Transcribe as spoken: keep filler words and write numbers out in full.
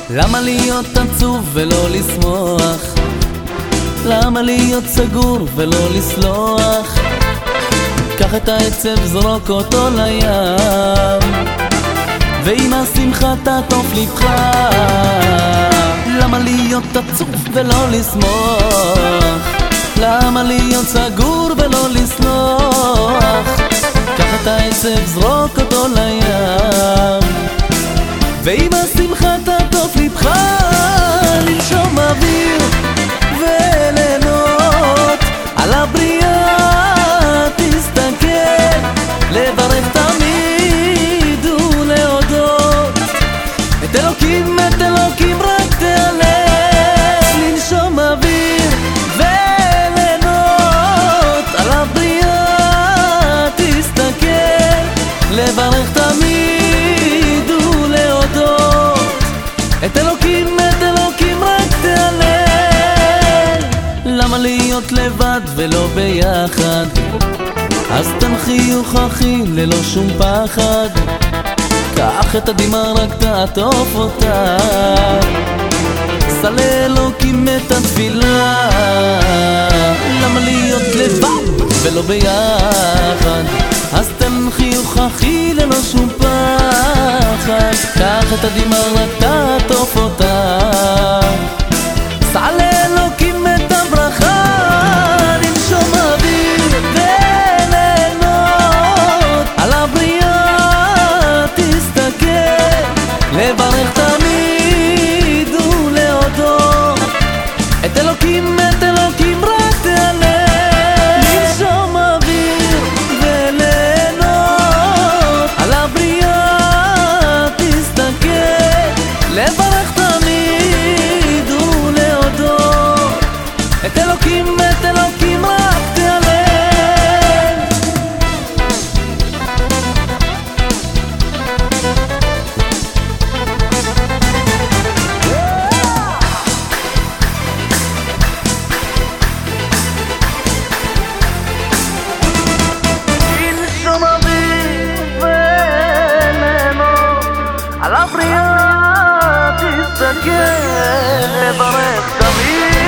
למה להיות עצוב ולא לשמוח? למה להיות סגור ולא לסלוח? קח את העצב, זרוק אותו לים, ועם השמחה תעטוף לבך. למה להיות עצוב ולא לשמוח? למה להיות סגור ולא לסלוח? קח את העצב, זרוק אותו לים, ועם השמחה תעטוף לבך. לנשום אוויר וליהנות על הבריאה, תסתכל, לברך תמיד ולהודות. את אלוקים, את אלוקים רק תהלל. לנשום אוויר וליהנות על הבריאה, תסתכל, לברך תמיד ולהודות. את אלוקים, את אלוקים רק תהלל. למה להיות לבד ולא ביחד? אז תן חיוך אחי ללא שום פחד, קח את הדמעה רק תעטוף אותה, סע לאלוקים את התפילה. למה להיות לבד ולא ביחד? אז תן חיוך אחי ללא שום פחד, קח את הדמעה רק תעטוף אותה, סע לאלוקים את הברכה. לנשום אוויר וליהנות על הבריאה, תסתכל, לברך תמיד ולהודות. את אלוקים, את אלוקים רק תהלל. לנשום אוויר וליהנות על הבריאה, תסתכל, לברך תמיד ולהודות. את אלוקים, את אלוקים רק תהלל. לנשום אוויר וליהנות על הבריאה, תסתכל, לברך תמיד